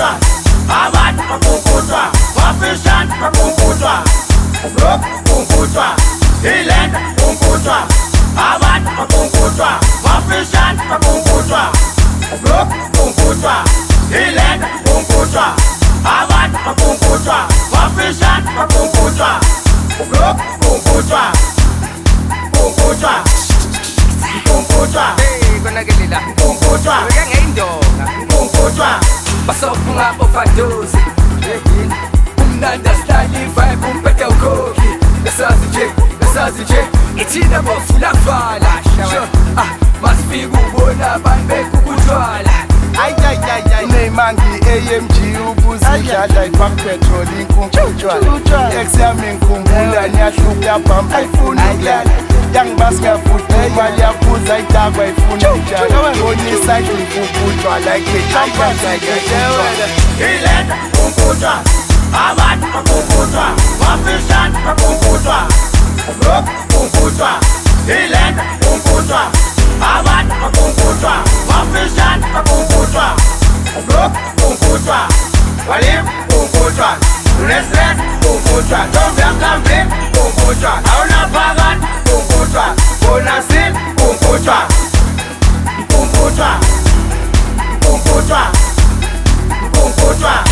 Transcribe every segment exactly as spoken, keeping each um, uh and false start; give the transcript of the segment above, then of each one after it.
bakungutwa, abantu bakungutwa, wafishan bakungutwa, broke bakungutwa, iland bakungutwa, abantu bakungutwa, wafishan bakungutwa, broke bakungutwa, iland bakungutwa, abantu bakungutwa, wafishan bakungutwa, broke bakungutwa, bakungutwa, bakungutwa. Konakelela Bakungutwa, weka ngeyindoda bakungutwa. basophunga ofadosi umnandi asidlala ivibe umpetha ukhokhi esazi nje esazi nje ithina bafuna kuvala masifika ubona abantu bekukutshwala Nemangi A M G ubuzidlala ifam petrol inkunkutshwala Ex yami ngikhumbula niyahluka bam ayifuna ukulala Yangibasika futhi imali yaphuza idakwa ayifuna utshala Bonisa inkunkutshwala ikechamba Iland bakungutwa, abantu bakungutwa, wafishan bakungutwa, broke bakungutwa, iland bakungutwa, abantu bakungutwa, wafishan bakungutwa, broke bakungutwa, walim bakungutwa, restaurant bakungutwa, tombe akambi bakungutwa, awuna bagan bakungutwa, bonasin bakungutwa, bakungutwa, bakungutwa, bakungutwa.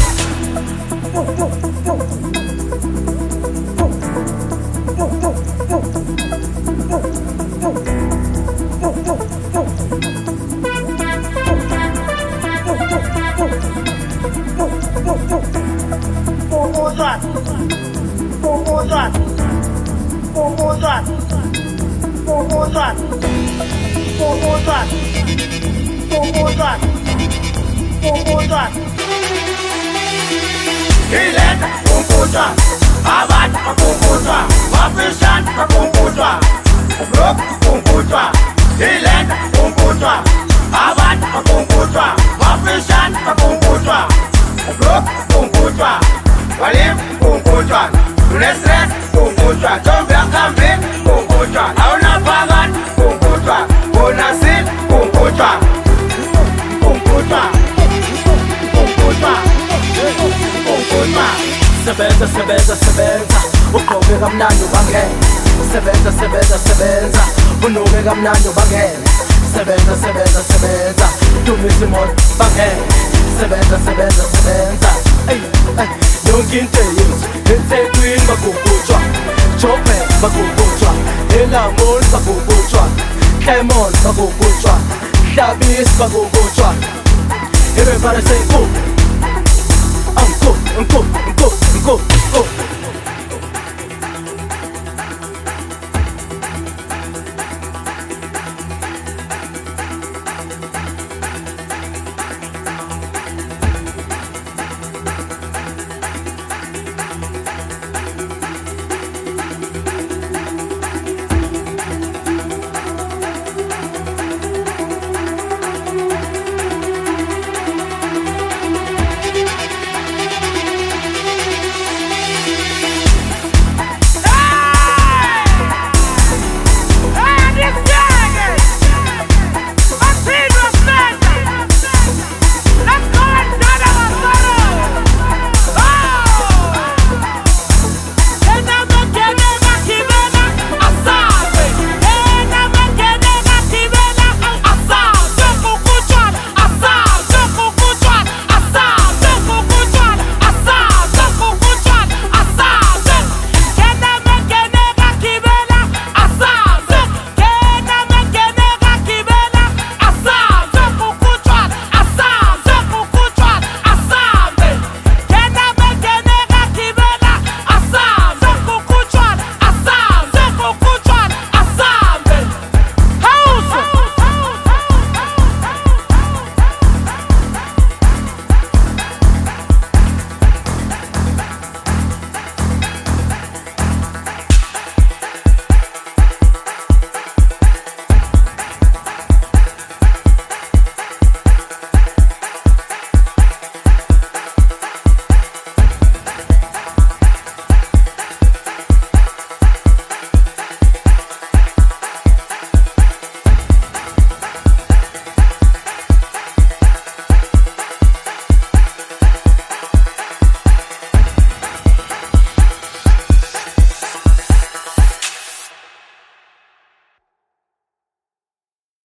Bakungutwa, bakungutwa, bakungutwa, bakungutwa, bakungutwa, bakungutwa, bakungutwa. Iland bakungutwa, abantu bakungutwa, wafishan bakungutwa, broke bakungutwa, iland bakungutwa, abantu bakungutwa, wafishan bakungutwa, broke bakungutwa, walim bakungutwa, restaurant bakungutwa, tombe akambi bakungutwa, awuna bagan bakungutwa, bonasin bakungutwa, bakungutwa, bakungutwa. Sebenza, sebenza, sebenza, uqobe kamnandi ubangene. Sebenza, sebenza, sebenza, unuke kamnandi ubangene. Sebenza, sebenza, sebenza, dumisa imoto bangene. Sebenza, sebenza, sebenza, ey, ey, yonke into yethu eThekwini bakungutshwa, Joburg bakungutshwa, eLamon bakungutshwa, Claremont bakungutshwa, Hlabisa bakungutshwa. Everybody say go. I'm go, I'm go, I'm go, I'm go, go.